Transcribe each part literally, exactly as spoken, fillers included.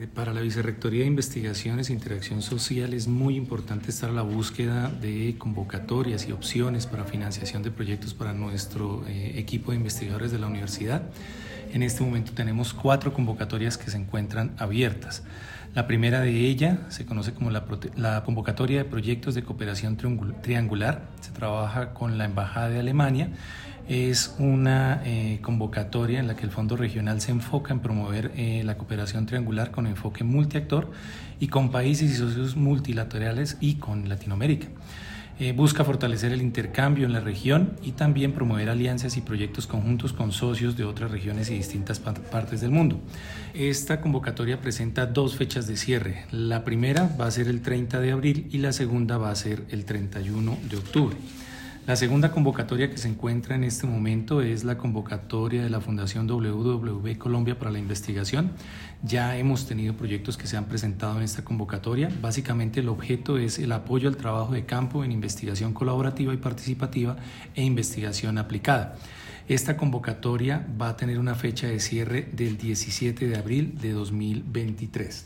Para la Vicerrectoría de Investigaciones e Interacción Social es muy importante estar a la búsqueda de convocatorias y opciones para financiación de proyectos para nuestro eh, equipo de investigadores de la universidad. En este momento tenemos cuatro convocatorias que se encuentran abiertas. La primera de ellas se conoce como la, la convocatoria de proyectos de cooperación triangular. Se trabaja con la Embajada de Alemania. Es una eh, convocatoria en la que el Fondo Regional se enfoca en promover eh, la cooperación triangular con enfoque multiactor y con países y socios multilaterales y con Latinoamérica. Eh, busca fortalecer el intercambio en la región y también promover alianzas y proyectos conjuntos con socios de otras regiones y distintas partes del mundo. Esta convocatoria presenta dos fechas de cierre. La primera va a ser el treinta de abril y la segunda va a ser el treinta y uno de octubre. La segunda convocatoria que se encuentra en este momento es la convocatoria de la Fundación W W E Colombia para la Investigación. Ya hemos tenido proyectos que se han presentado en esta convocatoria. Básicamente el objeto es el apoyo al trabajo de campo en investigación colaborativa y participativa e investigación aplicada. Esta convocatoria va a tener una fecha de cierre del diecisiete de abril de dos mil veintitrés.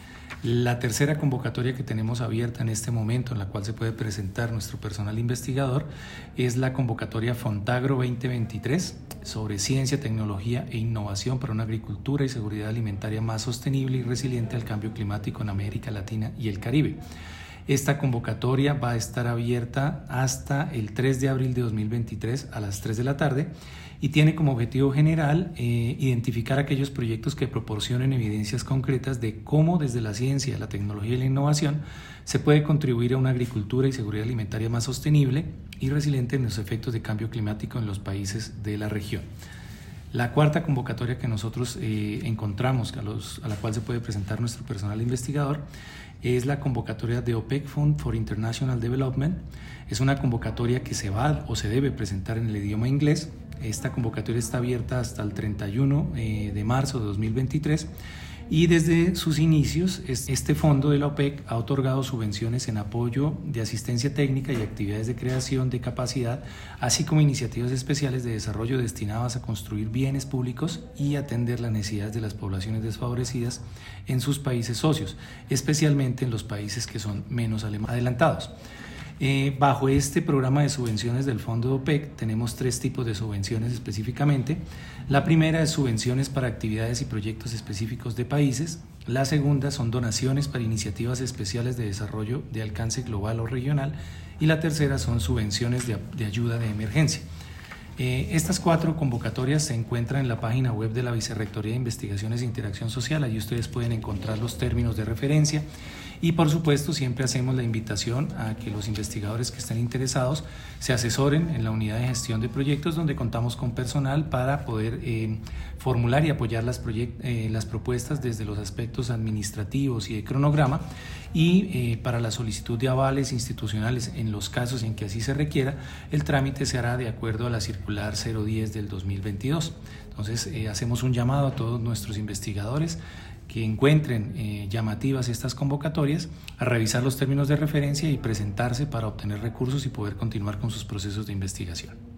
La tercera convocatoria que tenemos abierta en este momento, en la cual se puede presentar nuestro personal investigador, es la convocatoria Fontagro veinte veintitrés sobre ciencia, tecnología e innovación para una agricultura y seguridad alimentaria más sostenible y resiliente al cambio climático en América Latina y el Caribe. Esta convocatoria va a estar abierta hasta el tres de abril de dos mil veintitrés a las tres de la tarde y tiene como objetivo general eh, identificar aquellos proyectos que proporcionen evidencias concretas de cómo desde la ciencia, la tecnología y la innovación se puede contribuir a una agricultura y seguridad alimentaria más sostenible y resiliente en los efectos de cambio climático en los países de la región. La cuarta convocatoria que nosotros eh, encontramos, a, los, a la cual se puede presentar nuestro personal investigador, es la convocatoria de OPEC Fund for International Development. Es una convocatoria que se va o se debe presentar en el idioma inglés. Esta convocatoria está abierta hasta el treinta y uno de marzo de dos mil veintitrés y desde sus inicios este fondo de la OPEC ha otorgado subvenciones en apoyo de asistencia técnica y actividades de creación de capacidad, así como iniciativas especiales de desarrollo destinadas a construir bienes públicos y atender las necesidades de las poblaciones desfavorecidas en sus países socios, especialmente en los países que son menos adelantados. Eh, bajo este programa de subvenciones del Fondo de OPEC tenemos tres tipos de subvenciones específicamente. La primera es subvenciones para actividades y proyectos específicos de países. La segunda son donaciones para iniciativas especiales de desarrollo de alcance global o regional. Y la tercera son subvenciones de, de ayuda de emergencia. Eh, estas cuatro convocatorias se encuentran en la página web de la Vicerrectoría de Investigaciones e Interacción Social. Allí ustedes pueden encontrar los términos de referencia y por supuesto siempre hacemos la invitación a que los investigadores que estén interesados se asesoren en la unidad de gestión de proyectos donde contamos con personal para poder eh, formular y apoyar las, eh, las propuestas desde los aspectos administrativos y de cronograma y eh, para la solicitud de avales institucionales en los casos en que así se requiera, el trámite se hará de acuerdo a la circular cero diez del dos mil veintidós. Entonces eh, hacemos un llamado a todos nuestros investigadores que encuentren eh, llamativas estas convocatorias, a revisar los términos de referencia y presentarse para obtener recursos y poder continuar con sus procesos de investigación.